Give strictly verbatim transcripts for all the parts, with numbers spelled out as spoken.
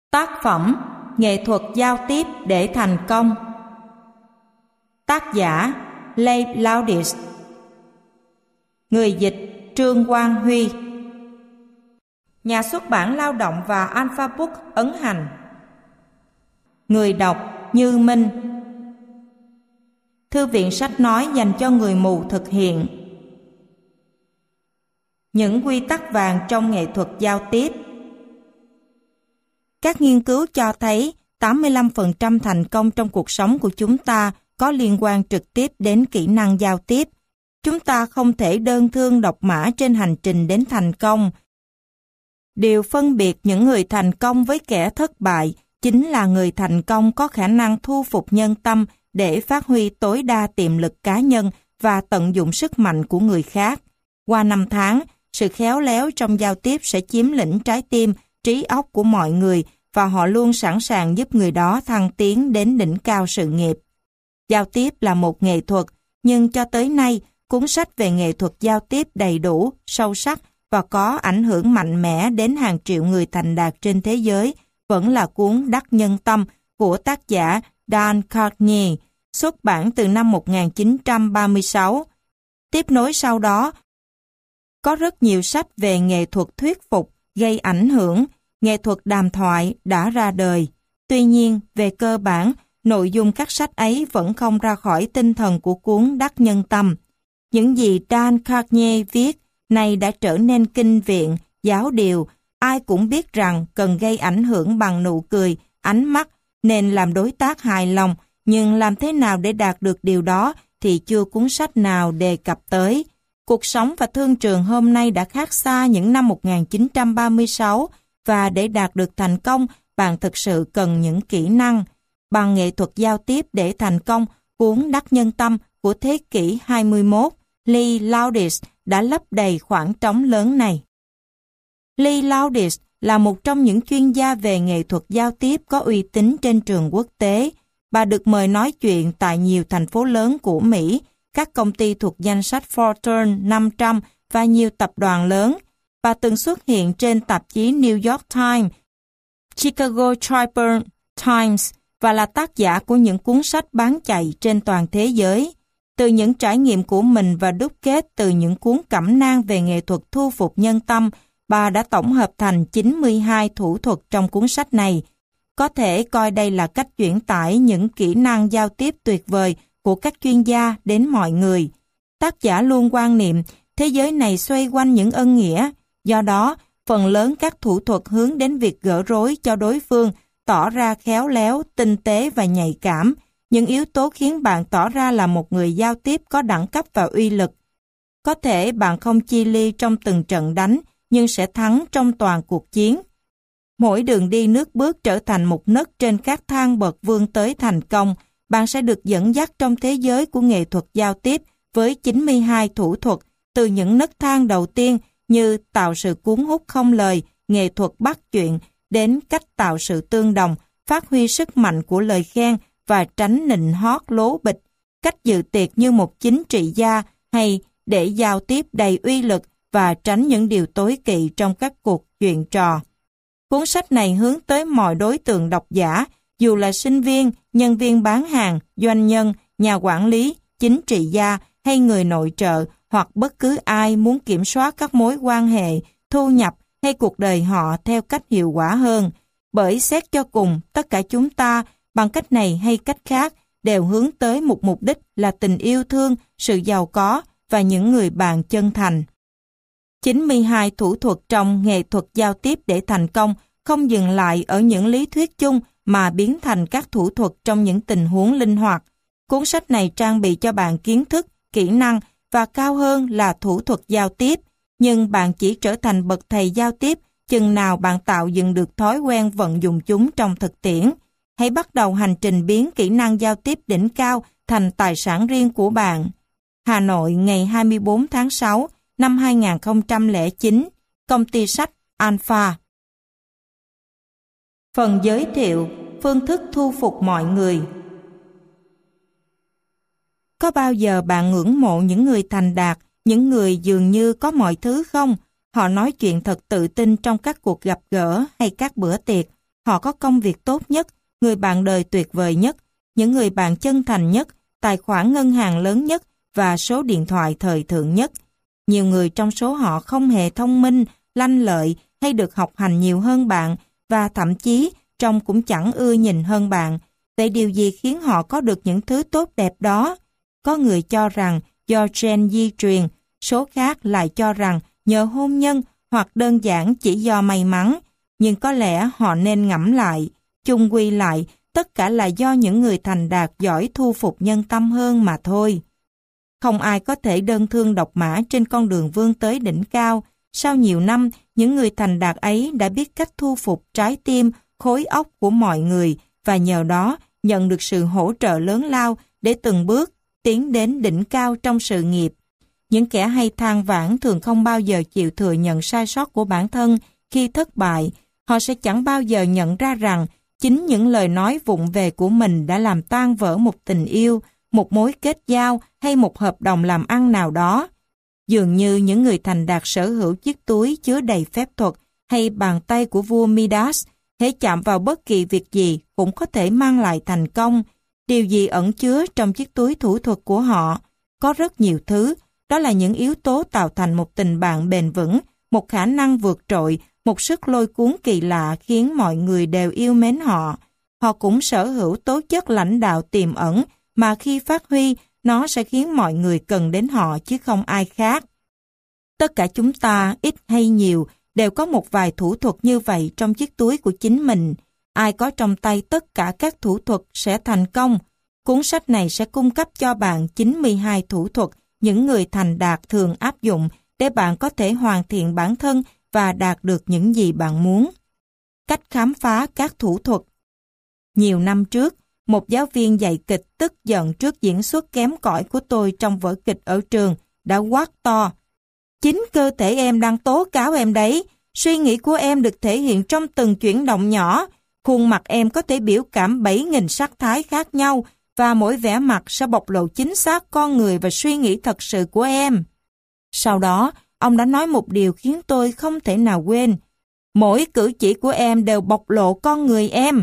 Tác phẩm Nghệ thuật giao tiếp để thành công. Tác giả Leigh Laudis. Người dịch Trương Quang Huy. Nhà xuất bản Lao động và Alpha Book ấn hành. Người đọc Như Minh. Thư viện sách nói dành cho người mù thực hiện. Những quy tắc vàng trong nghệ thuật giao tiếp. Các nghiên cứu cho thấy tám mươi lăm phần trăm thành công trong cuộc sống của chúng ta có liên quan trực tiếp đến kỹ năng giao tiếp. Chúng ta không thể đơn thương độc mã trên hành trình đến thành công. Điều phân biệt những người thành công với kẻ thất bại chính là người thành công có khả năng thu phục nhân tâm để phát huy tối đa tiềm lực cá nhân và tận dụng sức mạnh của người khác. Qua năm tháng, sự khéo léo trong giao tiếp sẽ chiếm lĩnh trái tim, trí óc của mọi người và họ luôn sẵn sàng giúp người đó thăng tiến đến đỉnh cao sự nghiệp. Giao tiếp là một nghệ thuật, nhưng cho tới nay, cuốn sách về nghệ thuật giao tiếp đầy đủ, sâu sắc và có ảnh hưởng mạnh mẽ đến hàng triệu người thành đạt trên thế giới vẫn là cuốn Đắc Nhân Tâm của tác giả Dan Carnegie, xuất bản từ năm một nghìn chín trăm ba mươi sáu. Tiếp nối sau đó, có rất nhiều sách về nghệ thuật thuyết phục, gây ảnh hưởng, nghệ thuật đàm thoại đã ra đời. Tuy nhiên, về cơ bản, nội dung các sách ấy vẫn không ra khỏi tinh thần của cuốn Đắc Nhân Tâm. Những gì Dan Carnegie viết nay đã trở nên kinh viện, giáo điều. Ai cũng biết rằng cần gây ảnh hưởng bằng nụ cười, ánh mắt, nên làm đối tác hài lòng, nhưng làm thế nào để đạt được điều đó thì chưa cuốn sách nào đề cập tới. Cuộc sống và thương trường hôm nay đã khác xa những năm một nghìn chín trăm ba mươi sáu, và để đạt được thành công, bạn thực sự cần những kỹ năng. Bằng nghệ thuật giao tiếp để thành công, cuốn Đắc Nhân Tâm của thế kỷ hai mươi mốt, Leigh Laudis đã lấp đầy khoảng trống lớn này. Leigh Laudis là một trong những chuyên gia về nghệ thuật giao tiếp có uy tín trên trường quốc tế. Bà được mời nói chuyện tại nhiều thành phố lớn của Mỹ, các công ty thuộc danh sách Fortune năm trăm và nhiều tập đoàn lớn. Bà từng xuất hiện trên tạp chí New York Times, Chicago Tribune Times và là tác giả của những cuốn sách bán chạy trên toàn thế giới. Từ những trải nghiệm của mình và đúc kết từ những cuốn cẩm nang về nghệ thuật thu phục nhân tâm, bà đã tổng hợp thành chín mươi hai thủ thuật trong cuốn sách này. Có thể coi đây là cách chuyển tải những kỹ năng giao tiếp tuyệt vời của các chuyên gia đến mọi người. Tác giả luôn quan niệm thế giới này xoay quanh những ân nghĩa, do đó phần lớn các thủ thuật hướng đến việc gỡ rối cho đối phương, tỏ ra khéo léo, tinh tế và nhạy cảm, những yếu tố khiến bạn tỏ ra là một người giao tiếp có đẳng cấp và uy lực. Có thể bạn không chia ly trong từng trận đánh, nhưng sẽ thắng trong toàn cuộc chiến. Mỗi đường đi nước bước trở thành một nấc trên các thang bậc vươn tới thành công. Bạn sẽ được dẫn dắt trong thế giới của nghệ thuật giao tiếp với chín mươi hai thủ thuật, từ những nấc thang đầu tiên như tạo sự cuốn hút không lời, nghệ thuật bắt chuyện, đến cách tạo sự tương đồng, phát huy sức mạnh của lời khen và tránh nịnh hót lố bịch, cách dự tiệc như một chính trị gia hay để giao tiếp đầy uy lực và tránh những điều tối kỵ trong các cuộc chuyện trò. Cuốn sách này hướng tới mọi đối tượng độc giả, dù là sinh viên, nhân viên bán hàng, doanh nhân, nhà quản lý, chính trị gia hay người nội trợ, hoặc bất cứ ai muốn kiểm soát các mối quan hệ, thu nhập hay cuộc đời họ theo cách hiệu quả hơn. Bởi xét cho cùng, tất cả chúng ta, bằng cách này hay cách khác, đều hướng tới một mục đích là tình yêu thương, sự giàu có và những người bạn chân thành. chín mươi hai thủ thuật trong nghệ thuật giao tiếp để thành công không dừng lại ở những lý thuyết chung mà biến thành các thủ thuật trong những tình huống linh hoạt. Cuốn sách này trang bị cho bạn kiến thức, kỹ năng và cao hơn là thủ thuật giao tiếp, nhưng bạn chỉ trở thành bậc thầy giao tiếp chừng nào bạn tạo dựng được thói quen vận dụng chúng trong thực tiễn. Hãy bắt đầu hành trình biến kỹ năng giao tiếp đỉnh cao thành tài sản riêng của bạn. Hà Nội, ngày hai mươi tư tháng sáu năm hai nghìn không trăm lẻ chín, công ty sách Alpha. Phần giới thiệu, phương thức thu phục mọi người. Có bao giờ bạn ngưỡng mộ những người thành đạt, những người dường như có mọi thứ không? Họ nói chuyện thật tự tin trong các cuộc gặp gỡ hay các bữa tiệc. Họ có công việc tốt nhất, người bạn đời tuyệt vời nhất, những người bạn chân thành nhất, tài khoản ngân hàng lớn nhất và số điện thoại thời thượng nhất. Nhiều người trong số họ không hề thông minh, lanh lợi hay được học hành nhiều hơn bạn, và thậm chí trông cũng chẳng ưa nhìn hơn bạn. Vậy điều gì khiến họ có được những thứ tốt đẹp đó? Có người cho rằng do gen di truyền, số khác lại cho rằng nhờ hôn nhân hoặc đơn giản chỉ do may mắn. Nhưng có lẽ họ nên ngẫm lại, chung quy lại, tất cả là do những người thành đạt giỏi thu phục nhân tâm hơn mà thôi. Không ai có thể đơn thương độc mã trên con đường vươn tới đỉnh cao. Sau nhiều năm, những người thành đạt ấy đã biết cách thu phục trái tim, khối óc của mọi người và nhờ đó nhận được sự hỗ trợ lớn lao để từng bước tiến đến đỉnh cao trong sự nghiệp. Những kẻ hay than vãn thường không bao giờ chịu thừa nhận sai sót của bản thân. Khi thất bại, họ sẽ chẳng bao giờ nhận ra rằng chính những lời nói vụng về của mình đã làm tan vỡ một tình yêu, một mối kết giao hay một hợp đồng làm ăn nào đó. Dường như những người thành đạt sở hữu chiếc túi chứa đầy phép thuật hay bàn tay của vua Midas, hễ chạm vào bất kỳ việc gì cũng có thể mang lại thành công. Điều gì ẩn chứa trong chiếc túi thủ thuật của họ? Có rất nhiều thứ, đó là những yếu tố tạo thành một tình bạn bền vững, một khả năng vượt trội, một sức lôi cuốn kỳ lạ khiến mọi người đều yêu mến họ. Họ cũng sở hữu tố chất lãnh đạo tiềm ẩn mà khi phát huy, nó sẽ khiến mọi người cần đến họ chứ không ai khác. Tất cả chúng ta, ít hay nhiều, đều có một vài thủ thuật như vậy trong chiếc túi của chính mình. Ai có trong tay tất cả các thủ thuật sẽ thành công. Cuốn sách này sẽ cung cấp cho bạn chín mươi hai thủ thuật những người thành đạt thường áp dụng để bạn có thể hoàn thiện bản thân và đạt được những gì bạn muốn. Cách khám phá các thủ thuật. Nhiều năm trước, một giáo viên dạy kịch tức giận trước diễn xuất kém cỏi của tôi trong vở kịch ở trường đã quát to: "Chính cơ thể em đang tố cáo em đấy. Suy nghĩ của em được thể hiện trong từng chuyển động nhỏ. Khuôn mặt em có thể biểu cảm bảy nghìn sắc thái khác nhau và mỗi vẻ mặt sẽ bộc lộ chính xác con người và suy nghĩ thật sự của em." Sau đó, ông đã nói một điều khiến tôi không thể nào quên: "Mỗi cử chỉ của em đều bộc lộ con người em."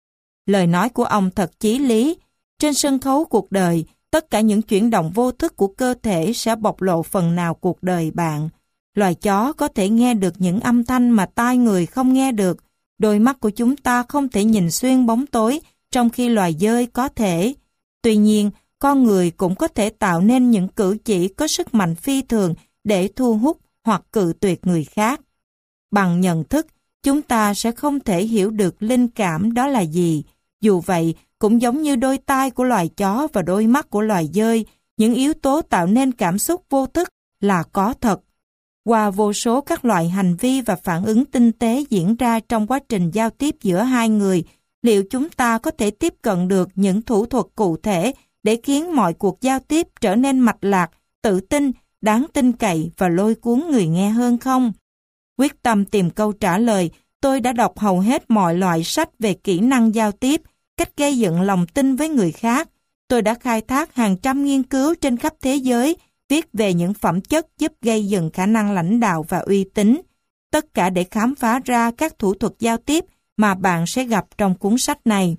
Lời nói của ông thật chí lý. Trên sân khấu cuộc đời, tất cả những chuyển động vô thức của cơ thể sẽ bộc lộ phần nào cuộc đời bạn. Loài chó có thể nghe được những âm thanh mà tai người không nghe được. Đôi mắt của chúng ta không thể nhìn xuyên bóng tối, trong khi loài dơi có thể. Tuy nhiên, con người cũng có thể tạo nên những cử chỉ có sức mạnh phi thường để thu hút hoặc cự tuyệt người khác. Bằng nhận thức, chúng ta sẽ không thể hiểu được linh cảm đó là gì. Dù vậy, cũng giống như đôi tai của loài chó và đôi mắt của loài dơi, những yếu tố tạo nên cảm xúc vô thức là có thật. Qua vô số các loại hành vi và phản ứng tinh tế diễn ra trong quá trình giao tiếp giữa hai người, liệu chúng ta có thể tiếp cận được những thủ thuật cụ thể để khiến mọi cuộc giao tiếp trở nên mạch lạc, tự tin, đáng tin cậy và lôi cuốn người nghe hơn không? Quyết tâm tìm câu trả lời, tôi đã đọc hầu hết mọi loại sách về kỹ năng giao tiếp, cách gây dựng lòng tin với người khác. Tôi đã khai thác hàng trăm nghiên cứu trên khắp thế giới, viết về những phẩm chất giúp gây dựng khả năng lãnh đạo và uy tín. Tất cả để khám phá ra các thủ thuật giao tiếp mà bạn sẽ gặp trong cuốn sách này.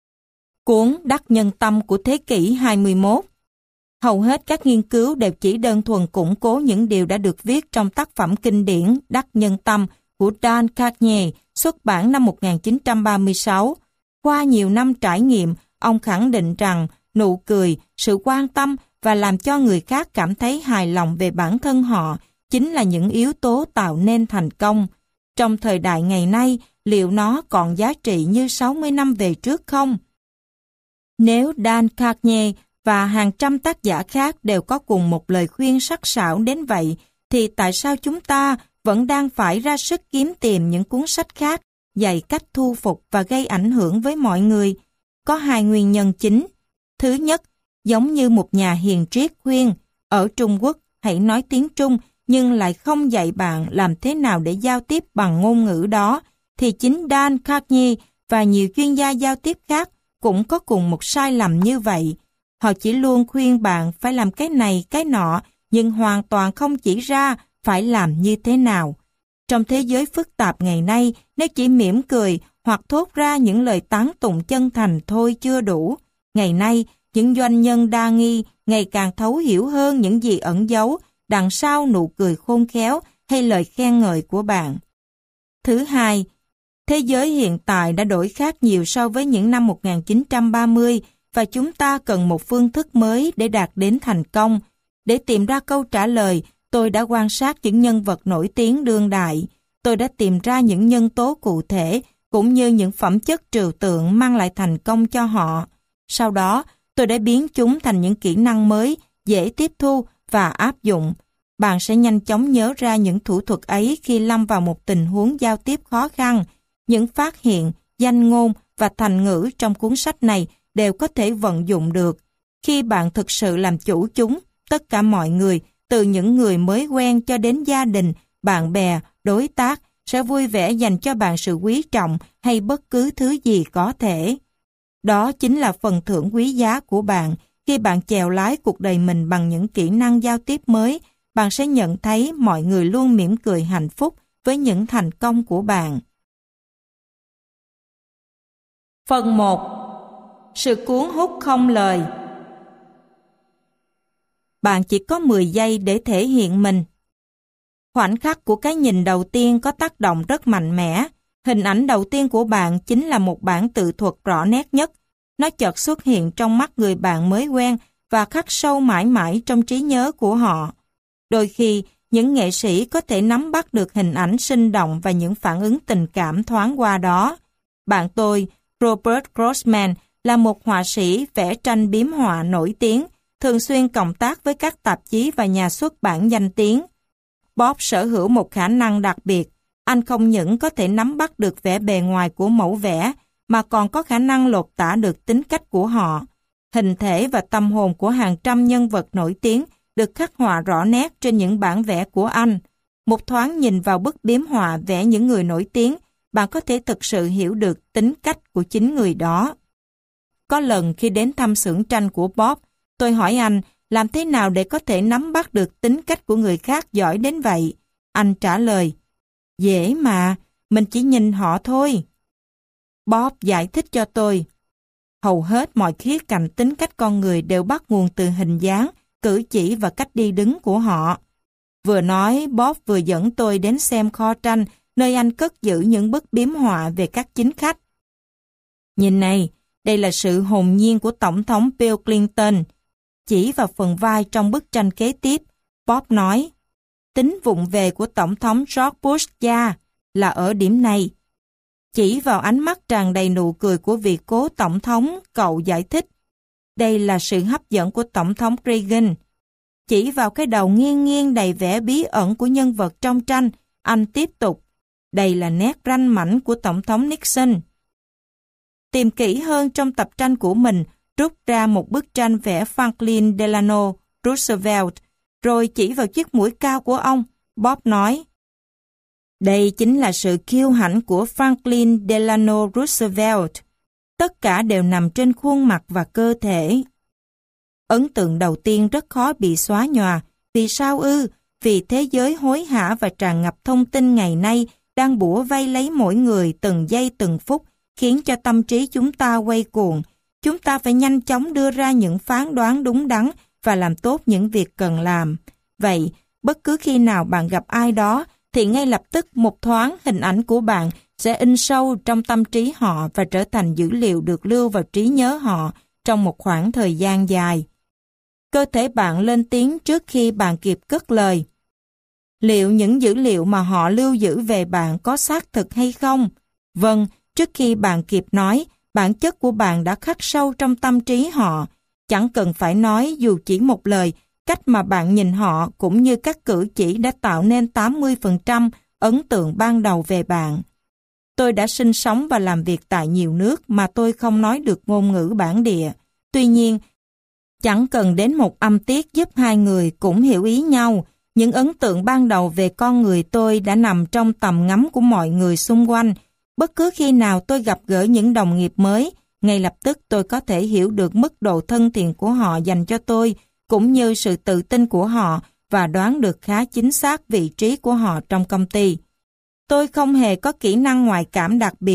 Cuốn Đắc Nhân Tâm của thế kỷ hai mươi mốt. Hầu hết các nghiên cứu đều chỉ đơn thuần củng cố những điều đã được viết trong tác phẩm kinh điển Đắc Nhân Tâm của Dan Carnegie, xuất bản năm một nghìn chín trăm ba mươi sáu. Qua nhiều năm trải nghiệm, ông khẳng định rằng nụ cười, sự quan tâm và làm cho người khác cảm thấy hài lòng về bản thân họ chính là những yếu tố tạo nên thành công. Trong thời đại ngày nay, liệu nó còn giá trị như sáu mươi năm về trước không? Nếu Dan Carnegie và hàng trăm tác giả khác đều có cùng một lời khuyên sắc sảo đến vậy, thì tại sao chúng ta vẫn đang phải ra sức kiếm tìm những cuốn sách khác dạy cách thu phục và gây ảnh hưởng với mọi người? Có hai nguyên nhân chính. Thứ nhất, giống như một nhà hiền triết khuyên, ở Trung Quốc hãy nói tiếng Trung nhưng lại không dạy bạn làm thế nào để giao tiếp bằng ngôn ngữ đó, thì chính Dan Carnegie và nhiều chuyên gia giao tiếp khác cũng có cùng một sai lầm như vậy. Họ chỉ luôn khuyên bạn phải làm cái này cái nọ, nhưng hoàn toàn không chỉ ra phải làm như thế nào. Trong thế giới phức tạp ngày nay, nếu chỉ mỉm cười hoặc thốt ra những lời tán tụng chân thành thôi chưa đủ. Ngày nay, những doanh nhân đa nghi ngày càng thấu hiểu hơn những gì ẩn giấu đằng sau nụ cười khôn khéo hay lời khen ngợi của bạn. Thứ hai, thế giới hiện tại đã đổi khác nhiều so với những năm một nghìn chín trăm ba mươi và chúng ta cần một phương thức mới để đạt đến thành công. Để tìm ra câu trả lời, tôi đã quan sát những nhân vật nổi tiếng đương đại. Tôi đã tìm ra những nhân tố cụ thể cũng như những phẩm chất trừu tượng mang lại thành công cho họ. Sau đó, tôi đã biến chúng thành những kỹ năng mới, dễ tiếp thu và áp dụng. Bạn sẽ nhanh chóng nhớ ra những thủ thuật ấy khi lâm vào một tình huống giao tiếp khó khăn. Những phát hiện, danh ngôn và thành ngữ trong cuốn sách này đều có thể vận dụng được. Khi bạn thực sự làm chủ chúng, tất cả mọi người, từ những người mới quen cho đến gia đình, bạn bè, đối tác, sẽ vui vẻ dành cho bạn sự quý trọng hay bất cứ thứ gì có thể. Đó chính là phần thưởng quý giá của bạn. Khi bạn chèo lái cuộc đời mình bằng những kỹ năng giao tiếp mới, bạn sẽ nhận thấy mọi người luôn mỉm cười hạnh phúc với những thành công của bạn. Phần một. Sự cuốn hút không lời. Bạn chỉ có mười giây để thể hiện mình. Khoảnh khắc của cái nhìn đầu tiên có tác động rất mạnh mẽ. Hình ảnh đầu tiên của bạn chính là một bản tự thuật rõ nét nhất. Nó chợt xuất hiện trong mắt người bạn mới quen và khắc sâu mãi mãi trong trí nhớ của họ. Đôi khi, những nghệ sĩ có thể nắm bắt được hình ảnh sinh động và những phản ứng tình cảm thoáng qua đó. Bạn tôi, Robert Grossman, là một họa sĩ vẽ tranh biếm họa nổi tiếng, thường xuyên cộng tác với các tạp chí và nhà xuất bản danh tiếng. Bob sở hữu một khả năng đặc biệt. Anh không những có thể nắm bắt được vẻ bề ngoài của mẫu vẽ, mà còn có khả năng lột tả được tính cách của họ. Hình thể và tâm hồn của hàng trăm nhân vật nổi tiếng được khắc họa rõ nét trên những bản vẽ của anh. Một thoáng nhìn vào bức biếm họa vẽ những người nổi tiếng, bạn có thể thực sự hiểu được tính cách của chính người đó. Có lần khi đến thăm xưởng tranh của Bob, tôi hỏi anh làm thế nào để có thể nắm bắt được tính cách của người khác giỏi đến vậy. Anh trả lời, dễ mà, mình chỉ nhìn họ thôi. Bob giải thích cho tôi, hầu hết mọi khía cạnh tính cách con người đều bắt nguồn từ hình dáng, cử chỉ và cách đi đứng của họ. Vừa nói, Bob vừa dẫn tôi đến xem kho tranh, nơi anh cất giữ những bức biếm họa về các chính khách. Nhìn này, đây là sự hồn nhiên của Tổng thống Bill Clinton. Chỉ vào phần vai trong bức tranh kế tiếp, Bob nói, tính vụng về của Tổng thống George Bush cha là ở điểm này. Chỉ vào ánh mắt tràn đầy nụ cười của vị cố Tổng thống, cậu giải thích, đây là sự hấp dẫn của Tổng thống Reagan. Chỉ vào cái đầu nghiêng nghiêng đầy vẻ bí ẩn của nhân vật trong tranh, anh tiếp tục, đây là nét ranh mảnh của Tổng thống Nixon. Tìm kỹ hơn trong tập tranh của mình, rút ra một bức tranh vẽ Franklin Delano Roosevelt, rồi chỉ vào chiếc mũi cao của ông, Bob nói, đây chính là sự kiêu hãnh của Franklin Delano Roosevelt. Tất cả đều nằm trên khuôn mặt và cơ thể. Ấn tượng đầu tiên rất khó bị xóa nhòa. Vì sao ư? Vì thế giới hối hả và tràn ngập thông tin ngày nay đang bủa vây lấy mỗi người từng giây từng phút, khiến cho tâm trí chúng ta quay cuồng. Chúng ta phải nhanh chóng đưa ra những phán đoán đúng đắn và làm tốt những việc cần làm. Vậy, bất cứ khi nào bạn gặp ai đó, thì ngay lập tức một thoáng hình ảnh của bạn sẽ in sâu trong tâm trí họ và trở thành dữ liệu được lưu vào trí nhớ họ trong một khoảng thời gian dài. Cơ thể bạn lên tiếng trước khi bạn kịp cất lời. Liệu những dữ liệu mà họ lưu giữ về bạn có xác thực hay không? Vâng, trước khi bạn kịp nói, bản chất của bạn đã khắc sâu trong tâm trí họ. Chẳng cần phải nói dù chỉ một lời, cách mà bạn nhìn họ cũng như các cử chỉ đã tạo nên tám mươi phần trăm ấn tượng ban đầu về bạn. Tôi đã sinh sống và làm việc tại nhiều nước mà tôi không nói được ngôn ngữ bản địa. Tuy nhiên, chẳng cần đến một âm tiết giúp hai người cũng hiểu ý nhau. Những ấn tượng ban đầu về con người tôi đã nằm trong tầm ngắm của mọi người xung quanh. Bất cứ khi nào tôi gặp gỡ những đồng nghiệp mới, ngay lập tức tôi có thể hiểu được mức độ thân thiện của họ dành cho tôi, cũng như sự tự tin của họ và đoán được khá chính xác vị trí của họ trong công ty. Tôi không hề có kỹ năng ngoại cảm đặc biệt,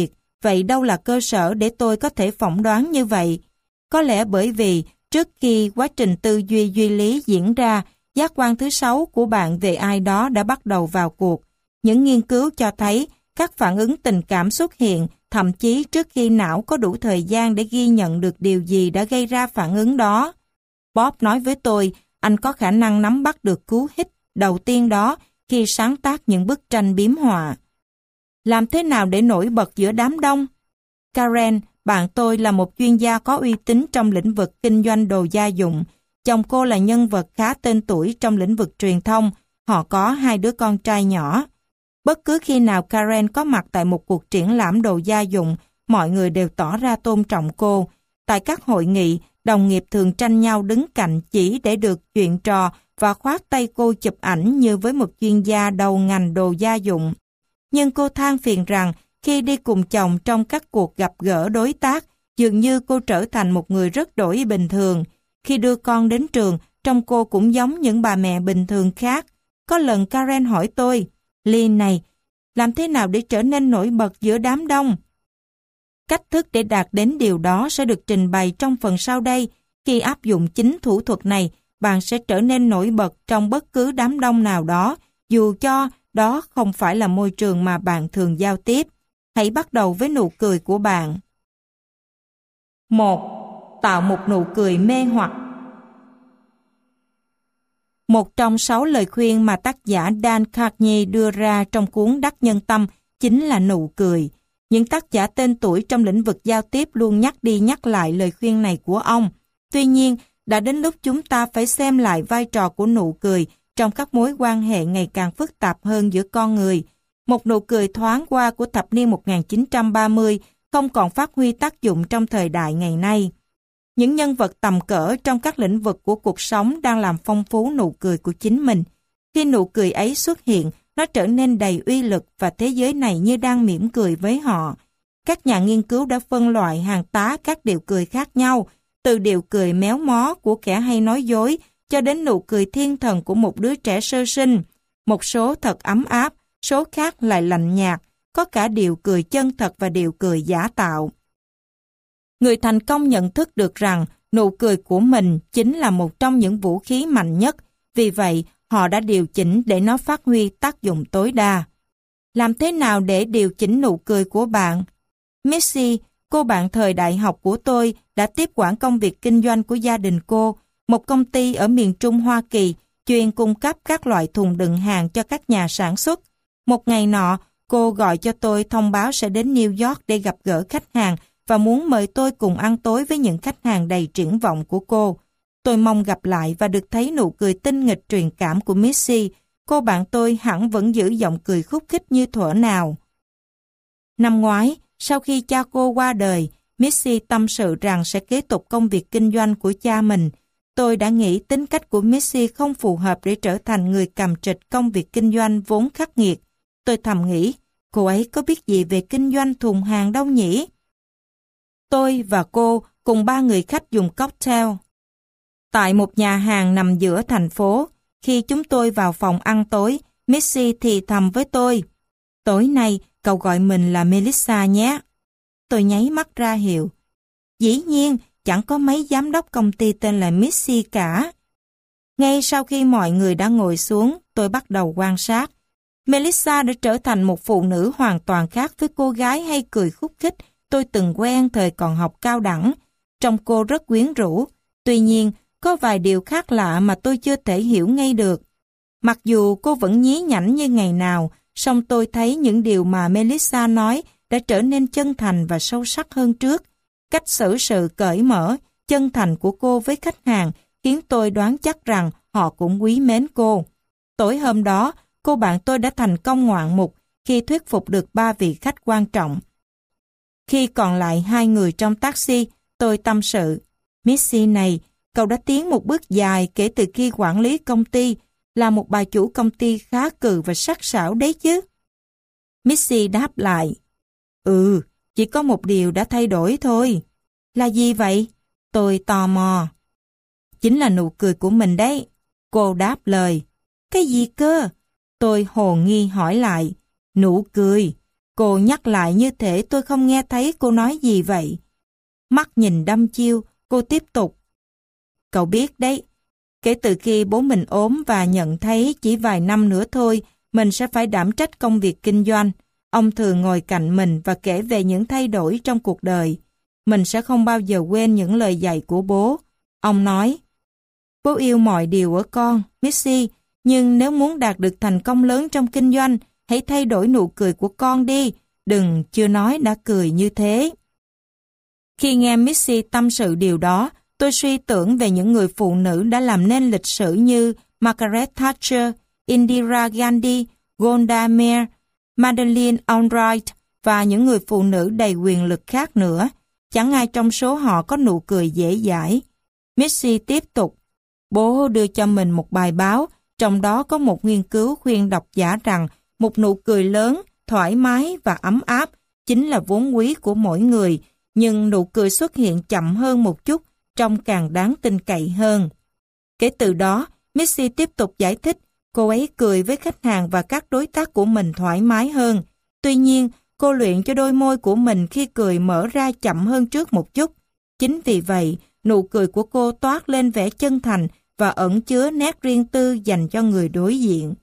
vậy đâu là cơ sở để tôi có thể phỏng đoán như vậy? Có lẽ bởi vì trước khi quá trình tư duy duy lý diễn ra, giác quan thứ sáu của bạn về ai đó đã bắt đầu vào cuộc. Những nghiên cứu cho thấy các phản ứng tình cảm xuất hiện thậm chí trước khi não có đủ thời gian để ghi nhận được điều gì đã gây ra phản ứng đó. Bob nói với tôi, anh có khả năng nắm bắt được cú hích đầu tiên đó khi sáng tác những bức tranh biếm họa. Làm thế nào để nổi bật giữa đám đông? Karen, bạn tôi là một chuyên gia có uy tín trong lĩnh vực kinh doanh đồ gia dụng. Chồng cô là nhân vật khá tên tuổi trong lĩnh vực truyền thông. Họ có hai đứa con trai nhỏ. Bất cứ khi nào Karen có mặt tại một cuộc triển lãm đồ gia dụng, mọi người đều tỏ ra tôn trọng cô. Tại các hội nghị, đồng nghiệp thường tranh nhau đứng cạnh chỉ để được chuyện trò và khoác tay cô chụp ảnh như với một chuyên gia đầu ngành đồ gia dụng. Nhưng cô than phiền rằng khi đi cùng chồng trong các cuộc gặp gỡ đối tác, dường như cô trở thành một người rất đổi bình thường. Khi đưa con đến trường, trông cô cũng giống những bà mẹ bình thường khác. Có lần Karen hỏi tôi, Lee này, làm thế nào để trở nên nổi bật giữa đám đông? Cách thức để đạt đến điều đó sẽ được trình bày trong phần sau đây. Khi áp dụng chính thủ thuật này, bạn sẽ trở nên nổi bật trong bất cứ đám đông nào đó, dù cho đó không phải là môi trường mà bạn thường giao tiếp. Hãy bắt đầu với nụ cười của bạn. một. Tạo một nụ cười mê hoặc. Một trong sáu lời khuyên mà tác giả Dan Carnegie đưa ra trong cuốn Đắc Nhân Tâm chính là nụ cười. Những tác giả tên tuổi trong lĩnh vực giao tiếp luôn nhắc đi nhắc lại lời khuyên này của ông. Tuy nhiên, đã đến lúc chúng ta phải xem lại vai trò của nụ cười trong các mối quan hệ ngày càng phức tạp hơn giữa con người. Một nụ cười thoáng qua của thập niên một nghìn chín trăm ba mươi không còn phát huy tác dụng trong thời đại ngày nay. Những nhân vật tầm cỡ trong các lĩnh vực của cuộc sống đang làm phong phú nụ cười của chính mình. Khi nụ cười ấy xuất hiện, nó trở nên đầy uy lực và thế giới này như đang mỉm cười với họ. Các nhà nghiên cứu đã phân loại hàng tá các điệu cười khác nhau, từ điệu cười méo mó của kẻ hay nói dối cho đến nụ cười thiên thần của một đứa trẻ sơ sinh. Một số thật ấm áp, số khác lại lạnh nhạt, có cả điệu cười chân thật và điệu cười giả tạo. Người thành công nhận thức được rằng nụ cười của mình chính là một trong những vũ khí mạnh nhất, vì vậy họ đã điều chỉnh để nó phát huy tác dụng tối đa. Làm thế nào để điều chỉnh nụ cười của bạn? Missy, cô bạn thời đại học của tôi, đã tiếp quản công việc kinh doanh của gia đình cô, một công ty ở miền Trung Hoa Kỳ, chuyên cung cấp các loại thùng đựng hàng cho các nhà sản xuất. Một ngày nọ, cô gọi cho tôi thông báo sẽ đến New York để gặp gỡ khách hàng và muốn mời tôi cùng ăn tối với những khách hàng đầy triển vọng của cô. Tôi mong gặp lại và được thấy nụ cười tinh nghịch truyền cảm của Missy. Cô bạn tôi hẳn vẫn giữ giọng cười khúc khích như thuở nào. Năm ngoái, sau khi cha cô qua đời, Missy tâm sự rằng sẽ kế tục công việc kinh doanh của cha mình. Tôi đã nghĩ tính cách của Missy không phù hợp để trở thành người cầm trịch công việc kinh doanh vốn khắc nghiệt. Tôi thầm nghĩ, cô ấy có biết gì về kinh doanh thùng hàng đâu nhỉ? Tôi và cô cùng ba người khách dùng cocktail tại một nhà hàng nằm giữa thành phố. Khi chúng tôi vào phòng ăn tối, Missy thì thầm với tôi, tối nay cậu gọi mình là Melissa nhé. Tôi nháy mắt ra hiệu. Dĩ nhiên, chẳng có mấy giám đốc công ty tên là Missy cả. Ngay sau khi mọi người đã ngồi xuống, tôi bắt đầu quan sát. Melissa đã trở thành một phụ nữ hoàn toàn khác với cô gái hay cười khúc khích tôi từng quen thời còn học cao đẳng. Trông cô rất quyến rũ. Tuy nhiên, có vài điều khác lạ mà tôi chưa thể hiểu ngay được. Mặc dù cô vẫn nhí nhảnh như ngày nào, song tôi thấy những điều mà Melissa nói đã trở nên chân thành và sâu sắc hơn trước. Cách xử sự cởi mở, chân thành của cô với khách hàng khiến tôi đoán chắc rằng họ cũng quý mến cô. Tối hôm đó, cô bạn tôi đã thành công ngoạn mục khi thuyết phục được ba vị khách quan trọng. Khi còn lại hai người trong taxi, tôi tâm sự. Missy này, cậu đã tiến một bước dài kể từ khi quản lý công ty, là một bà chủ công ty khá cừ và sắc sảo đấy chứ. Missy đáp lại. Ừ, chỉ có một điều đã thay đổi thôi. Là gì vậy? Tôi tò mò. Chính là nụ cười của mình đấy. Cô đáp lời. Cái gì cơ? Tôi hồ nghi hỏi lại. Nụ cười. Cô nhắc lại như thể tôi không nghe thấy cô nói gì vậy. Mắt nhìn đăm chiêu, cô tiếp tục. Cậu biết đấy, kể từ khi bố mình ốm và nhận thấy chỉ vài năm nữa thôi, mình sẽ phải đảm trách công việc kinh doanh. Ông thường ngồi cạnh mình và kể về những thay đổi trong cuộc đời. Mình sẽ không bao giờ quên những lời dạy của bố. Ông nói, bố yêu mọi điều ở con, Missy, nhưng nếu muốn đạt được thành công lớn trong kinh doanh, hãy thay đổi nụ cười của con đi. Đừng chưa nói đã cười như thế. Khi nghe Missy tâm sự điều đó, tôi suy tưởng về những người phụ nữ đã làm nên lịch sử như Margaret Thatcher, Indira Gandhi, Golda Meir, Madeleine Albright và những người phụ nữ đầy quyền lực khác nữa. Chẳng ai trong số họ có nụ cười dễ dãi. Missy tiếp tục. Bố đưa cho mình một bài báo, trong đó có một nghiên cứu khuyên độc giả rằng một nụ cười lớn, thoải mái và ấm áp chính là vốn quý của mỗi người, nhưng nụ cười xuất hiện chậm hơn một chút, trông càng đáng tin cậy hơn. Kể từ đó, Missy tiếp tục giải thích, cô ấy cười với khách hàng và các đối tác của mình thoải mái hơn. Tuy nhiên, cô luyện cho đôi môi của mình khi cười mở ra chậm hơn trước một chút. Chính vì vậy, nụ cười của cô toát lên vẻ chân thành và ẩn chứa nét riêng tư dành cho người đối diện.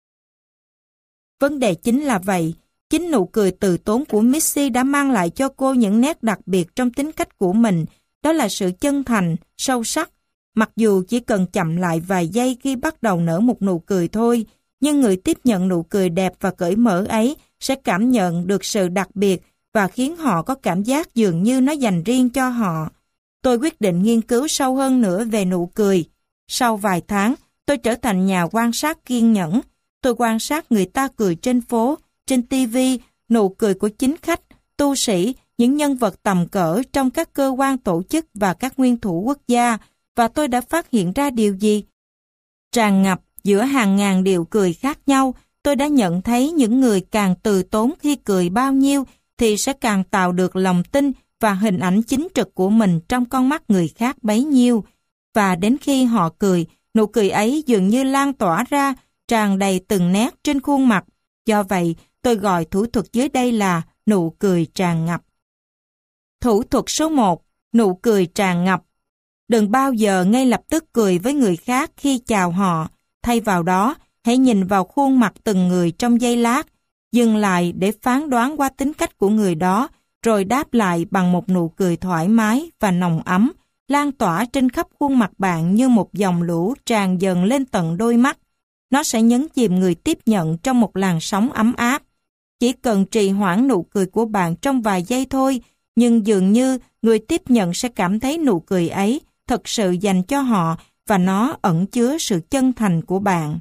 Vấn đề chính là vậy, chính nụ cười từ tốn của Missy đã mang lại cho cô những nét đặc biệt trong tính cách của mình, đó là sự chân thành, sâu sắc. Mặc dù chỉ cần chậm lại vài giây khi bắt đầu nở một nụ cười thôi, nhưng người tiếp nhận nụ cười đẹp và cởi mở ấy sẽ cảm nhận được sự đặc biệt và khiến họ có cảm giác dường như nó dành riêng cho họ. Tôi quyết định nghiên cứu sâu hơn nữa về nụ cười. Sau vài tháng, tôi trở thành nhà quan sát kiên nhẫn. Tôi quan sát người ta cười trên phố, trên ti vi, nụ cười của chính khách, tu sĩ, những nhân vật tầm cỡ trong các cơ quan tổ chức và các nguyên thủ quốc gia, và tôi đã phát hiện ra điều gì? Tràn ngập giữa hàng ngàn điệu cười khác nhau, tôi đã nhận thấy những người càng từ tốn khi cười bao nhiêu thì sẽ càng tạo được lòng tin và hình ảnh chính trực của mình trong con mắt người khác bấy nhiêu. Và đến khi họ cười, nụ cười ấy dường như lan tỏa ra, tràn đầy từng nét trên khuôn mặt. Do vậy, tôi gọi thủ thuật dưới đây là nụ cười tràn ngập. Thủ thuật số một, nụ cười tràn ngập. Đừng bao giờ ngay lập tức cười với người khác khi chào họ. Thay vào đó, hãy nhìn vào khuôn mặt từng người trong giây lát, dừng lại để phán đoán qua tính cách của người đó, rồi đáp lại bằng một nụ cười thoải mái và nồng ấm, lan tỏa trên khắp khuôn mặt bạn như một dòng lũ tràn dần lên tận đôi mắt. Nó sẽ nhấn chìm người tiếp nhận trong một làn sóng ấm áp. Chỉ cần trì hoãn nụ cười của bạn trong vài giây thôi, nhưng dường như người tiếp nhận sẽ cảm thấy nụ cười ấy thật sự dành cho họ và nó ẩn chứa sự chân thành của bạn.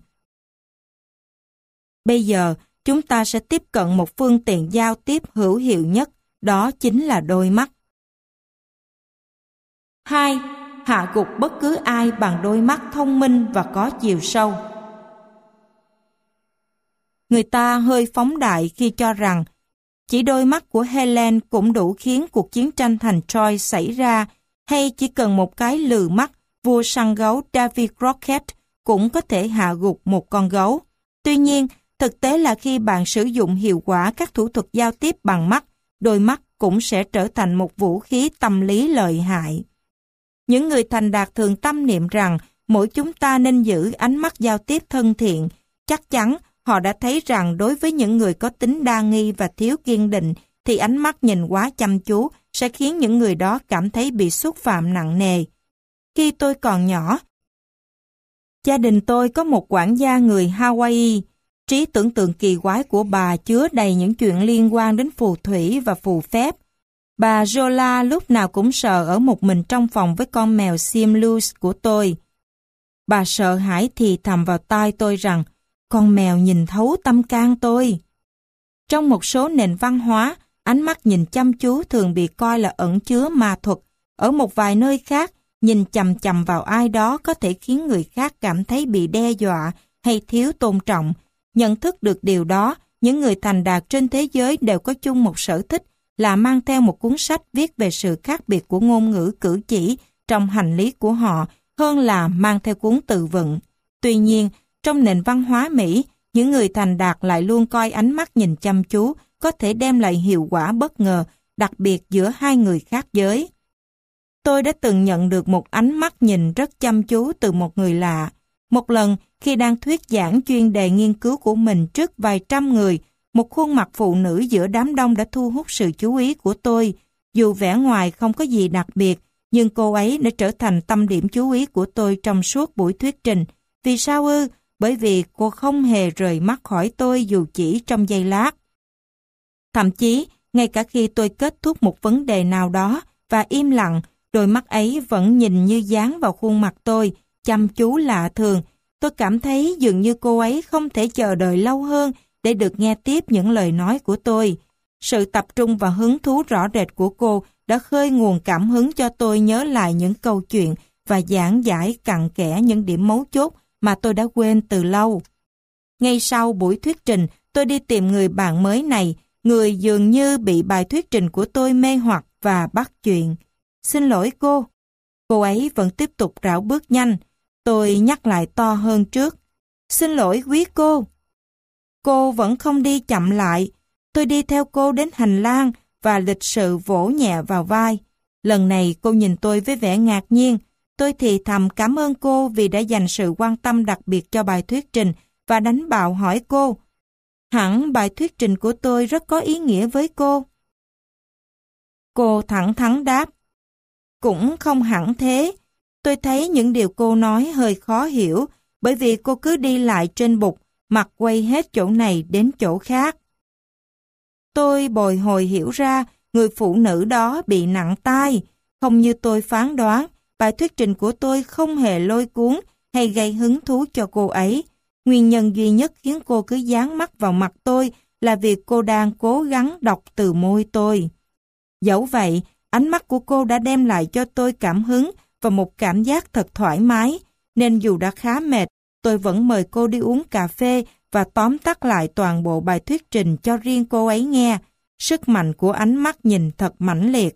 Bây giờ, chúng ta sẽ tiếp cận một phương tiện giao tiếp hữu hiệu nhất, đó chính là đôi mắt. hai. Hạ gục bất cứ ai bằng đôi mắt thông minh và có chiều sâu. Người ta hơi phóng đại khi cho rằng chỉ đôi mắt của Helen cũng đủ khiến cuộc chiến tranh thành Troy xảy ra, hay chỉ cần một cái lừ mắt, vua săn gấu Davy Crockett cũng có thể hạ gục một con gấu. Tuy nhiên, thực tế là khi bạn sử dụng hiệu quả các thủ thuật giao tiếp bằng mắt, đôi mắt cũng sẽ trở thành một vũ khí tâm lý lợi hại. Những người thành đạt thường tâm niệm rằng mỗi chúng ta nên giữ ánh mắt giao tiếp thân thiện. Chắc chắn họ đã thấy rằng đối với những người có tính đa nghi và thiếu kiên định thì ánh mắt nhìn quá chăm chú sẽ khiến những người đó cảm thấy bị xúc phạm nặng nề. Khi tôi còn nhỏ, gia đình tôi có một quản gia người Hawaii. Trí tưởng tượng kỳ quái của bà chứa đầy những chuyện liên quan đến phù thủy và phù phép. Bà Jola lúc nào cũng sợ ở một mình trong phòng với con mèo Sim Louise của tôi. Bà sợ hãi thì thầm vào tai tôi rằng con mèo nhìn thấu tâm can tôi. Trong một số nền văn hóa, ánh mắt nhìn chăm chú thường bị coi là ẩn chứa ma thuật. Ở một vài nơi khác, nhìn chằm chằm vào ai đó có thể khiến người khác cảm thấy bị đe dọa hay thiếu tôn trọng. Nhận thức được điều đó, những người thành đạt trên thế giới đều có chung một sở thích là mang theo một cuốn sách viết về sự khác biệt của ngôn ngữ cử chỉ trong hành lý của họ hơn là mang theo cuốn từ vựng. Tuy nhiên, trong nền văn hóa Mỹ, những người thành đạt lại luôn coi ánh mắt nhìn chăm chú có thể đem lại hiệu quả bất ngờ, đặc biệt giữa hai người khác giới. Tôi đã từng nhận được một ánh mắt nhìn rất chăm chú từ một người lạ. Một lần, khi đang thuyết giảng chuyên đề nghiên cứu của mình trước vài trăm người, một khuôn mặt phụ nữ giữa đám đông đã thu hút sự chú ý của tôi. Dù vẻ ngoài không có gì đặc biệt, nhưng cô ấy đã trở thành tâm điểm chú ý của tôi trong suốt buổi thuyết trình. Vì sao ư? Bởi vì cô không hề rời mắt khỏi tôi dù chỉ trong giây lát. Thậm chí, ngay cả khi tôi kết thúc một vấn đề nào đó và im lặng, đôi mắt ấy vẫn nhìn như dán vào khuôn mặt tôi, chăm chú lạ thường. Tôi cảm thấy dường như cô ấy không thể chờ đợi lâu hơn để được nghe tiếp những lời nói của tôi. Sự tập trung và hứng thú rõ rệt của cô đã khơi nguồn cảm hứng cho tôi nhớ lại những câu chuyện và giảng giải cặn kẽ những điểm mấu chốt mà tôi đã quên từ lâu. Ngay sau buổi thuyết trình, tôi đi tìm người bạn mới này, người dường như bị bài thuyết trình của tôi mê hoặc và bắt chuyện. Xin lỗi cô. Cô ấy vẫn tiếp tục rảo bước nhanh. Tôi nhắc lại to hơn trước. Xin lỗi quý cô. Cô vẫn không đi chậm lại. Tôi đi theo cô đến hành lang và lịch sự vỗ nhẹ vào vai. Lần này cô nhìn tôi với vẻ ngạc nhiên. Tôi thì thầm cảm ơn cô vì đã dành sự quan tâm đặc biệt cho bài thuyết trình và đánh bạo hỏi cô. Hẳn bài thuyết trình của tôi rất có ý nghĩa với cô. Cô thẳng thắn đáp. Cũng không hẳn thế. Tôi thấy những điều cô nói hơi khó hiểu bởi vì cô cứ đi lại trên bục, mặt quay hết chỗ này đến chỗ khác. Tôi bồi hồi hiểu ra người phụ nữ đó bị nặng tai. Không như tôi phán đoán, bài thuyết trình của tôi không hề lôi cuốn hay gây hứng thú cho cô ấy. Nguyên nhân duy nhất khiến cô cứ dán mắt vào mặt tôi là vì cô đang cố gắng đọc từ môi tôi. Dẫu vậy, ánh mắt của cô đã đem lại cho tôi cảm hứng và một cảm giác thật thoải mái, nên dù đã khá mệt, tôi vẫn mời cô đi uống cà phê và tóm tắt lại toàn bộ bài thuyết trình cho riêng cô ấy nghe. Sức mạnh của ánh mắt nhìn thật mãnh liệt,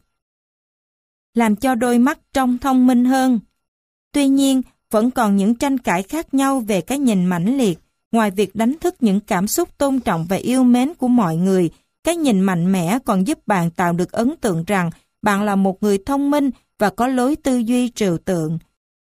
làm cho đôi mắt trông thông minh hơn. Tuy nhiên, vẫn còn những tranh cãi khác nhau về cái nhìn mãnh liệt. Ngoài việc đánh thức những cảm xúc tôn trọng và yêu mến của mọi người, cái nhìn mạnh mẽ còn giúp bạn tạo được ấn tượng rằng bạn là một người thông minh và có lối tư duy trừu tượng.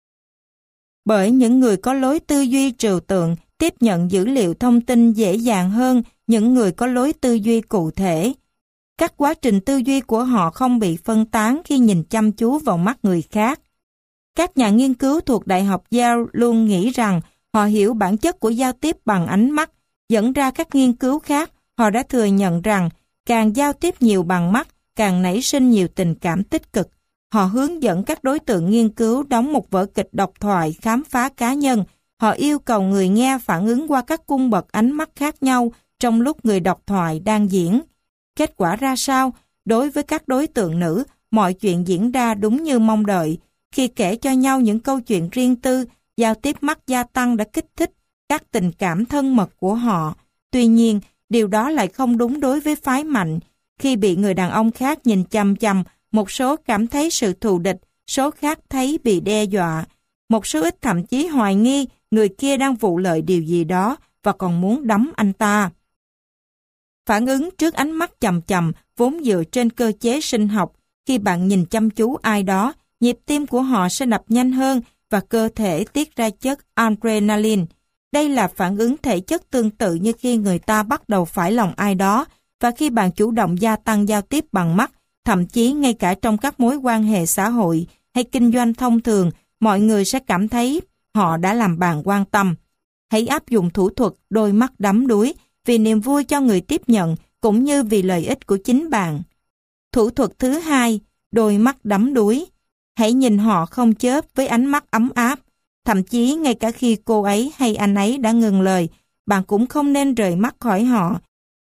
Bởi những người có lối tư duy trừu tượng tiếp nhận dữ liệu thông tin dễ dàng hơn những người có lối tư duy cụ thể. Các quá trình tư duy của họ không bị phân tán khi nhìn chăm chú vào mắt người khác. Các nhà nghiên cứu thuộc Đại học Yale luôn nghĩ rằng họ hiểu bản chất của giao tiếp bằng ánh mắt. Dẫn ra các nghiên cứu khác, họ đã thừa nhận rằng càng giao tiếp nhiều bằng mắt, càng nảy sinh nhiều tình cảm tích cực. Họ hướng dẫn các đối tượng nghiên cứu đóng một vở kịch độc thoại khám phá cá nhân. Họ yêu cầu người nghe phản ứng qua các cung bậc ánh mắt khác nhau trong lúc người độc thoại đang diễn. Kết quả ra sao? Đối với các đối tượng nữ, mọi chuyện diễn ra đúng như mong đợi. Khi kể cho nhau những câu chuyện riêng tư, giao tiếp mắt gia tăng đã kích thích các tình cảm thân mật của họ. Tuy nhiên, điều đó lại không đúng đối với phái mạnh. Khi bị người đàn ông khác nhìn chằm chằm, một số cảm thấy sự thù địch, số khác thấy bị đe dọa. Một số ít thậm chí hoài nghi người kia đang vụ lợi điều gì đó và còn muốn đấm anh ta. Phản ứng trước ánh mắt chằm chằm vốn dựa trên cơ chế sinh học. Khi bạn nhìn chăm chú ai đó, nhịp tim của họ sẽ đập nhanh hơn và cơ thể tiết ra chất adrenaline. Đây là phản ứng thể chất tương tự như khi người ta bắt đầu phải lòng ai đó, và khi bạn chủ động gia tăng giao tiếp bằng mắt, thậm chí ngay cả trong các mối quan hệ xã hội hay kinh doanh thông thường, mọi người sẽ cảm thấy họ đã làm bạn quan tâm. Hãy áp dụng thủ thuật đôi mắt đắm đuối vì niềm vui cho người tiếp nhận cũng như vì lợi ích của chính bạn. Thủ thuật thứ hai, đôi mắt đắm đuối. Hãy nhìn họ không chớp với ánh mắt ấm áp. Thậm chí ngay cả khi cô ấy hay anh ấy đã ngừng lời, bạn cũng không nên rời mắt khỏi họ.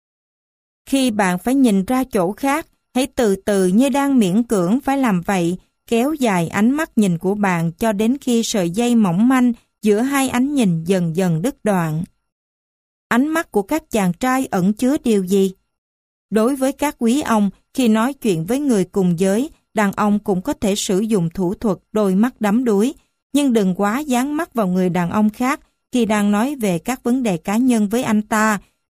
Khi bạn phải nhìn ra chỗ khác, hãy từ từ như đang miễn cưỡng phải làm vậy, kéo dài ánh mắt nhìn của bạn cho đến khi sợi dây mỏng manh giữa hai ánh nhìn dần dần đứt đoạn. Ánh mắt của các chàng trai ẩn chứa điều gì? Đối với các quý ông, khi nói chuyện với người cùng giới, đàn ông cũng có thể sử dụng thủ thuật đôi mắt đắm đuối, nhưng đừng quá dán mắt vào người đàn ông khác khi đang nói về các vấn đề cá nhân với anh ta,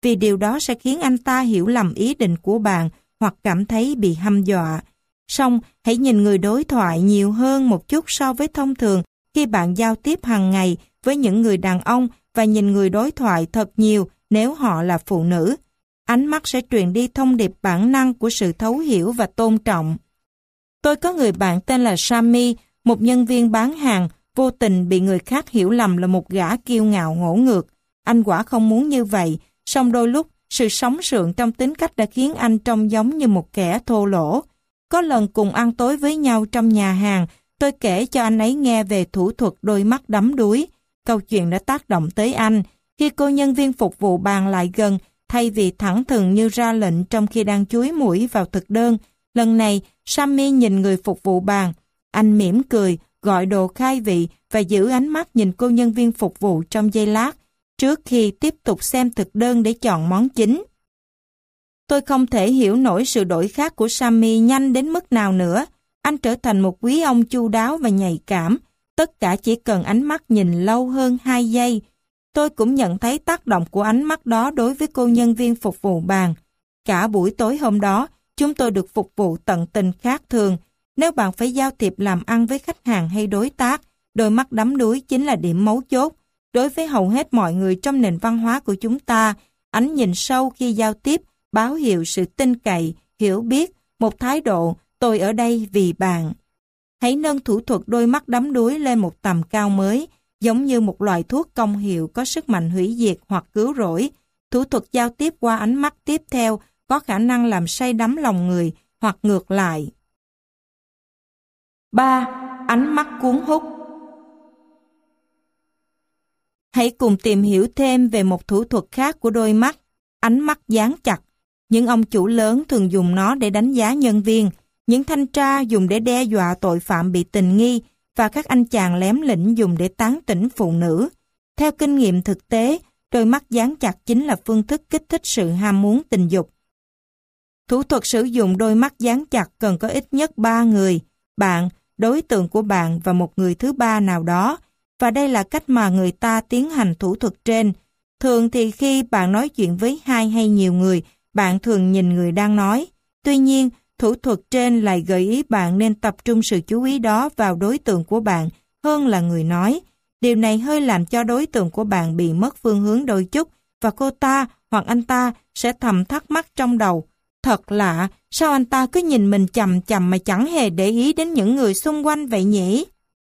vì điều đó sẽ khiến anh ta hiểu lầm ý định của bạn hoặc cảm thấy bị hăm dọa. Song, hãy nhìn người đối thoại nhiều hơn một chút so với thông thường khi bạn giao tiếp hàng ngày với những người đàn ông và nhìn người đối thoại thật nhiều nếu họ là phụ nữ. Ánh mắt sẽ truyền đi thông điệp bản năng của sự thấu hiểu và tôn trọng. Tôi có người bạn tên là Sammy, một nhân viên bán hàng, vô tình bị người khác hiểu lầm là một gã kiêu ngạo ngỗ ngược. Anh quả không muốn như vậy, song đôi lúc sự sống sượng trong tính cách đã khiến anh trông giống như một kẻ thô lỗ. Có lần cùng ăn tối với nhau trong nhà hàng, tôi kể cho anh ấy nghe về thủ thuật đôi mắt đắm đuối. Câu chuyện đã tác động tới anh. Khi cô nhân viên phục vụ bàn lại gần, thay vì thẳng thừng như ra lệnh trong khi đang chúi mũi vào thực đơn, lần này Sammy nhìn người phục vụ bàn. Anh mỉm cười, gọi đồ khai vị và giữ ánh mắt nhìn cô nhân viên phục vụ trong giây lát, trước khi tiếp tục xem thực đơn để chọn món chính. Tôi không thể hiểu nổi sự đổi khác của Sammy nhanh đến mức nào nữa. Anh trở thành một quý ông chu đáo và nhạy cảm. Tất cả chỉ cần ánh mắt nhìn lâu hơn hai giây. Tôi cũng nhận thấy tác động của ánh mắt đó đối với cô nhân viên phục vụ bàn. Cả buổi tối hôm đó, chúng tôi được phục vụ tận tình khác thường. Nếu bạn phải giao thiệp làm ăn với khách hàng hay đối tác, đôi mắt đắm đuối chính là điểm mấu chốt. Đối với hầu hết mọi người trong nền văn hóa của chúng ta, ánh nhìn sâu khi giao tiếp báo hiệu sự tin cậy, hiểu biết, một thái độ tôi ở đây vì bạn. Hãy nâng thủ thuật đôi mắt đắm đuối lên một tầm cao mới, giống như một loại thuốc công hiệu có sức mạnh hủy diệt hoặc cứu rỗi. Thủ thuật giao tiếp qua ánh mắt tiếp theo có khả năng làm say đắm lòng người hoặc ngược lại. ba. Ánh mắt cuốn hút. Hãy cùng tìm hiểu thêm về một thủ thuật khác của đôi mắt, ánh mắt dán chặt. Những ông chủ lớn thường dùng nó để đánh giá nhân viên, những thanh tra dùng để đe dọa tội phạm bị tình nghi và các anh chàng lém lĩnh dùng để tán tỉnh phụ nữ. Theo kinh nghiệm thực tế, đôi mắt dán chặt chính là phương thức kích thích sự ham muốn tình dục. Thủ thuật sử dụng đôi mắt dán chặt cần có ít nhất ba người, bạn, đối tượng của bạn và một người thứ ba nào đó, và đây là cách mà người ta tiến hành thủ thuật trên. Thường thì khi bạn nói chuyện với hai hay nhiều người, bạn thường nhìn người đang nói. Tuy nhiên, thủ thuật trên lại gợi ý bạn nên tập trung sự chú ý đó vào đối tượng của bạn hơn là người nói. Điều này hơi làm cho đối tượng của bạn bị mất phương hướng đôi chút và cô ta hoặc anh ta sẽ thầm thắc mắc trong đầu. Thật lạ, sao anh ta cứ nhìn mình chằm chằm mà chẳng hề để ý đến những người xung quanh vậy nhỉ?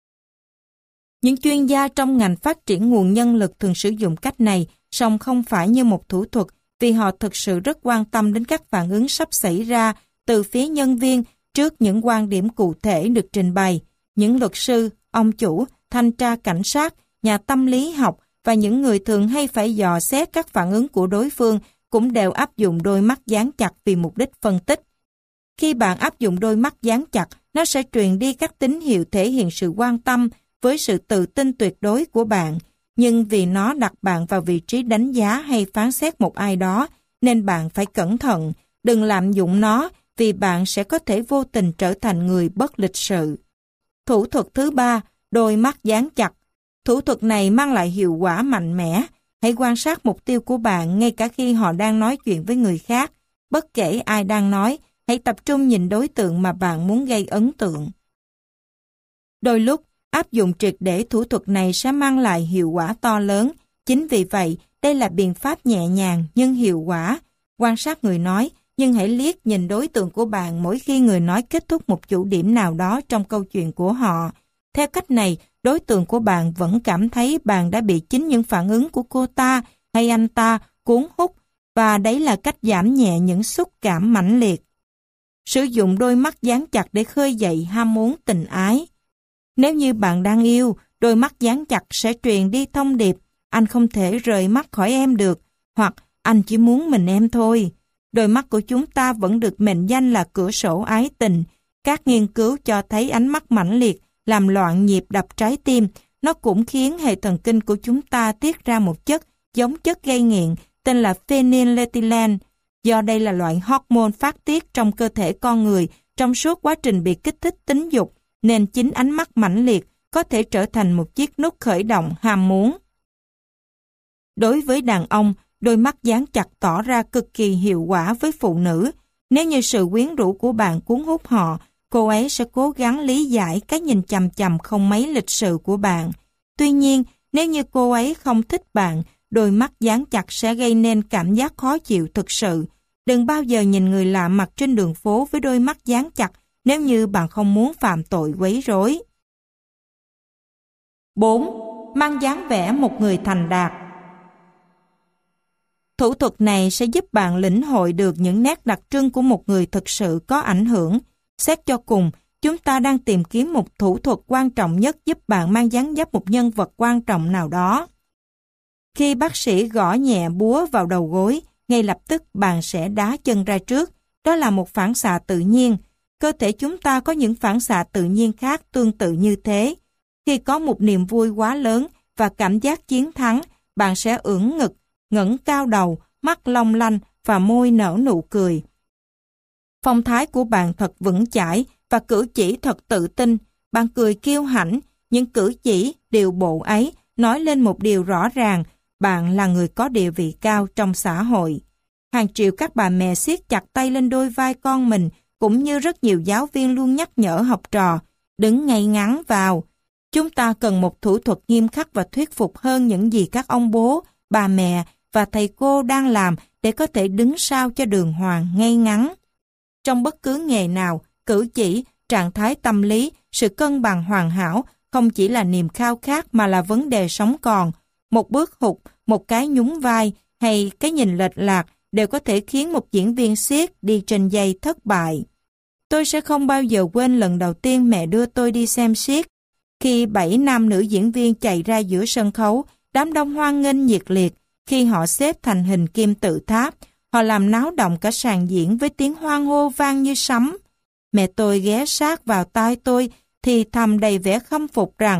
Những chuyên gia trong ngành phát triển nguồn nhân lực thường sử dụng cách này, song không phải như một thủ thuật vì họ thực sự rất quan tâm đến các phản ứng sắp xảy ra từ phía nhân viên trước những quan điểm cụ thể được trình bày. Những luật sư, ông chủ, thanh tra cảnh sát, nhà tâm lý học và những người thường hay phải dò xét các phản ứng của đối phương cũng đều áp dụng đôi mắt dán chặt vì mục đích phân tích. Khi bạn áp dụng đôi mắt dán chặt, nó sẽ truyền đi các tín hiệu thể hiện sự quan tâm với sự tự tin tuyệt đối của bạn. Nhưng vì nó đặt bạn vào vị trí đánh giá hay phán xét một ai đó, nên bạn phải cẩn thận, đừng lạm dụng nó vì bạn sẽ có thể vô tình trở thành người bất lịch sự. Thủ thuật thứ ba, đôi mắt dán chặt. Thủ thuật này mang lại hiệu quả mạnh mẽ. Hãy quan sát mục tiêu của bạn ngay cả khi họ đang nói chuyện với người khác. Bất kể ai đang nói, hãy tập trung nhìn đối tượng mà bạn muốn gây ấn tượng. Đôi lúc, áp dụng triệt để thủ thuật này sẽ mang lại hiệu quả to lớn. Chính vì vậy, đây là biện pháp nhẹ nhàng nhưng hiệu quả. Quan sát người nói, nhưng hãy liếc nhìn đối tượng của bạn mỗi khi người nói kết thúc một chủ điểm nào đó trong câu chuyện của họ. Theo cách này, đối tượng của bạn vẫn cảm thấy bạn đã bị chính những phản ứng của cô ta hay anh ta cuốn hút, và đấy là cách giảm nhẹ những xúc cảm mãnh liệt. Sử dụng đôi mắt dán chặt để khơi dậy ham muốn tình ái. Nếu như bạn đang yêu, đôi mắt dán chặt sẽ truyền đi thông điệp anh không thể rời mắt khỏi em được, hoặc anh chỉ muốn mình em thôi. Đôi mắt của chúng ta vẫn được mệnh danh là cửa sổ ái tình. Các nghiên cứu cho thấy ánh mắt mãnh liệt làm loạn nhịp đập trái tim. Nó cũng khiến hệ thần kinh của chúng ta tiết ra một chất giống chất gây nghiện tên là phenylethylamine. Do đây là loại hormone phát tiết trong cơ thể con người trong suốt quá trình bị kích thích tính dục, nên chính ánh mắt mãnh liệt có thể trở thành một chiếc nút khởi động ham muốn. Đối với đàn ông, đôi mắt dán chặt tỏ ra cực kỳ hiệu quả với phụ nữ. Nếu như sự quyến rũ của bạn cuốn hút họ, cô ấy sẽ cố gắng lý giải cái nhìn chằm chằm không mấy lịch sự của bạn. Tuy nhiên, nếu như cô ấy không thích bạn, đôi mắt dán chặt sẽ gây nên cảm giác khó chịu thực sự. Đừng bao giờ nhìn người lạ mặt trên đường phố với đôi mắt dán chặt nếu như bạn không muốn phạm tội quấy rối. bốn. Mang dáng vẻ một người thành đạt. Thủ thuật này sẽ giúp bạn lĩnh hội được những nét đặc trưng của một người thực sự có ảnh hưởng. Xét cho cùng, chúng ta đang tìm kiếm một thủ thuật quan trọng nhất giúp bạn mang dáng dấp một nhân vật quan trọng nào đó. Khi bác sĩ gõ nhẹ búa vào đầu gối, ngay lập tức bạn sẽ đá chân ra trước. Đó là một phản xạ tự nhiên. Cơ thể chúng ta có những phản xạ tự nhiên khác tương tự như thế. Khi có một niềm vui quá lớn và cảm giác chiến thắng, bạn sẽ ưỡn ngực, ngẩng cao đầu, mắt long lanh và môi nở nụ cười. Phong thái của bạn thật vững chãi và cử chỉ thật tự tin. Bạn cười kiêu hãnh, những cử chỉ, điều bộ ấy nói lên một điều rõ ràng, bạn là người có địa vị cao trong xã hội. Hàng triệu các bà mẹ siết chặt tay lên đôi vai con mình, cũng như rất nhiều giáo viên luôn nhắc nhở học trò, đứng ngay ngắn vào. Chúng ta cần một thủ thuật nghiêm khắc và thuyết phục hơn những gì các ông bố, bà mẹ và thầy cô đang làm để có thể đứng sao cho đường hoàng, ngay ngắn. Trong bất cứ nghề nào, cử chỉ, trạng thái tâm lý, sự cân bằng hoàn hảo không chỉ là niềm khao khát mà là vấn đề sống còn. Một bước hụt, một cái nhún vai hay cái nhìn lệch lạc đều có thể khiến một diễn viên xiếc đi trên dây thất bại. Tôi sẽ không bao giờ quên lần đầu tiên mẹ đưa tôi đi xem xiếc. Khi bảy nam nữ diễn viên chạy ra giữa sân khấu, đám đông hoan nghênh nhiệt liệt. Khi họ xếp thành hình kim tự tháp, họ làm náo động cả sàn diễn với tiếng hoan hô vang như sấm. Mẹ tôi ghé sát vào tai tôi thì thầm đầy vẻ khâm phục rằng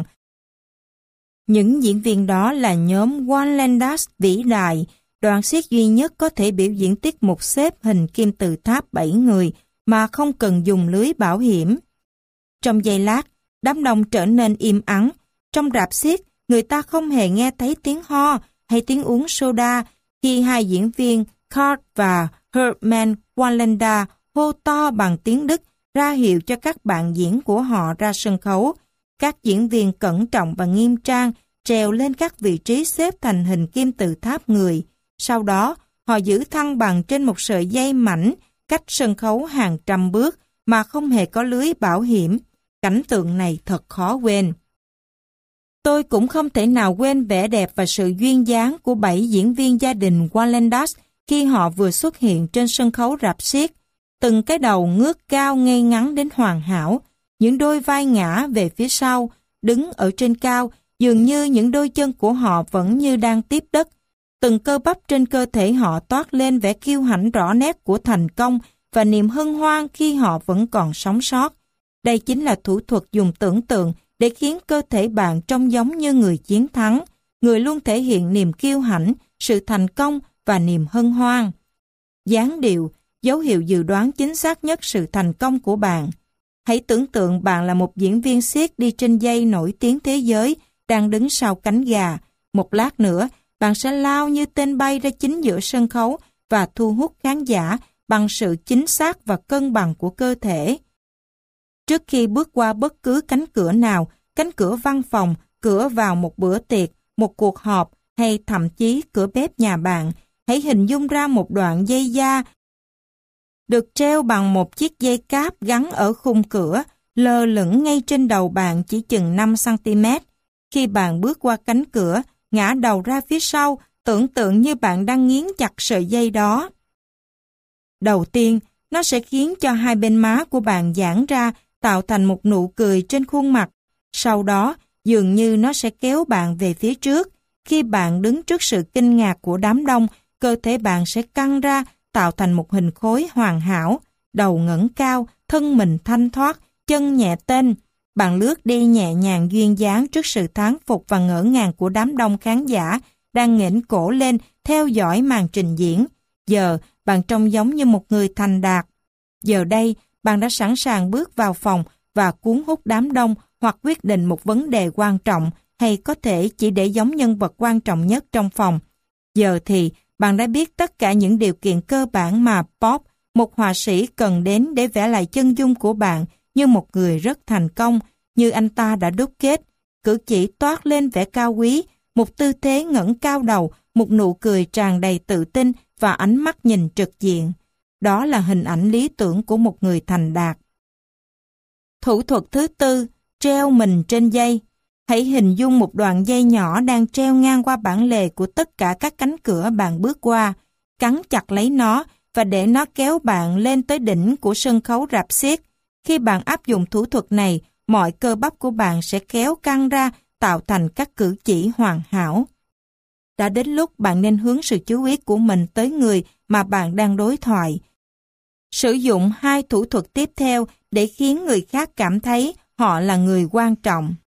những diễn viên đó là nhóm One Landers vĩ đại, đoàn xiếc duy nhất có thể biểu diễn tiết mục xếp hình kim tự tháp bảy người mà không cần dùng lưới bảo hiểm. Trong giây lát, đám đông trở nên im ắng. Trong rạp xiếc, người ta không hề nghe thấy tiếng ho hay tiếng uống soda khi hai diễn viên Card và Herman Wallenda hô to bằng tiếng Đức ra hiệu cho các bạn diễn của họ ra sân khấu. Các diễn viên cẩn trọng và nghiêm trang trèo lên các vị trí xếp thành hình kim tự tháp người. Sau đó, họ giữ thăng bằng trên một sợi dây mảnh cách sân khấu hàng trăm bước mà không hề có lưới bảo hiểm. Cảnh tượng này thật khó quên. Tôi cũng không thể nào quên vẻ đẹp và sự duyên dáng của bảy diễn viên gia đình Wallendas khi họ vừa xuất hiện trên sân khấu rạp xiếc. Từng cái đầu ngước cao ngay ngắn đến hoàn hảo, những đôi vai ngã về phía sau, đứng ở trên cao, dường như những đôi chân của họ vẫn như đang tiếp đất. Từng cơ bắp trên cơ thể họ toát lên vẻ kiêu hãnh rõ nét của thành công và niềm hân hoan khi họ vẫn còn sống sót. Đây chính là thủ thuật dùng tưởng tượng để khiến cơ thể bạn trông giống như người chiến thắng, người luôn thể hiện niềm kiêu hãnh, sự thành công và niềm hân hoan. Dáng điệu, dấu hiệu dự đoán chính xác nhất sự thành công của bạn. Hãy tưởng tượng bạn là một diễn viên xiếc đi trên dây nổi tiếng thế giới, đang đứng sau cánh gà. Một lát nữa, bạn sẽ lao như tên bay ra chính giữa sân khấu và thu hút khán giả bằng sự chính xác và cân bằng của cơ thể. Trước khi bước qua bất cứ cánh cửa nào, cánh cửa văn phòng, cửa vào một bữa tiệc, một cuộc họp hay thậm chí cửa bếp nhà bạn, hãy hình dung ra một đoạn dây da được treo bằng một chiếc dây cáp gắn ở khung cửa, lơ lửng ngay trên đầu bạn chỉ chừng năm xăng-ti-mét. Khi bạn bước qua cánh cửa, ngã đầu ra phía sau, tưởng tượng như bạn đang nghiến chặt sợi dây đó. Đầu tiên, nó sẽ khiến cho hai bên má của bạn giãn ra, tạo thành một nụ cười trên khuôn mặt. Sau đó, dường như nó sẽ kéo bạn về phía trước. Khi bạn đứng trước sự kinh ngạc của đám đông, cơ thể bạn sẽ căng ra, tạo thành một hình khối hoàn hảo. Đầu ngẩng cao, thân mình thanh thoát, chân nhẹ tênh. Bạn lướt đi nhẹ nhàng duyên dáng trước sự thán phục và ngỡ ngàng của đám đông khán giả đang nghển cổ lên theo dõi màn trình diễn. Giờ, bạn trông giống như một người thành đạt. Giờ đây, bạn đã sẵn sàng bước vào phòng và cuốn hút đám đông hoặc quyết định một vấn đề quan trọng hay có thể chỉ để giống nhân vật quan trọng nhất trong phòng. Giờ thì Bạn đã biết tất cả những điều kiện cơ bản mà Bob, một họa sĩ, cần đến để vẽ lại chân dung của bạn như một người rất thành công, như anh ta đã đúc kết. Cử chỉ toát lên vẻ cao quý, một tư thế ngẩng cao đầu, một nụ cười tràn đầy tự tin và ánh mắt nhìn trực diện. Đó là hình ảnh lý tưởng của một người thành đạt. Thủ thuật thứ tư, treo mình trên dây. Hãy hình dung một đoạn dây nhỏ đang treo ngang qua bản lề của tất cả các cánh cửa bạn bước qua. Cắn chặt lấy nó và để nó kéo bạn lên tới đỉnh của sân khấu rạp xiếc. Khi bạn áp dụng thủ thuật này, mọi cơ bắp của bạn sẽ kéo căng ra, tạo thành các cử chỉ hoàn hảo. Đã đến lúc bạn nên hướng sự chú ý của mình tới người mà bạn đang đối thoại. Sử dụng hai thủ thuật tiếp theo để khiến người khác cảm thấy họ là người quan trọng.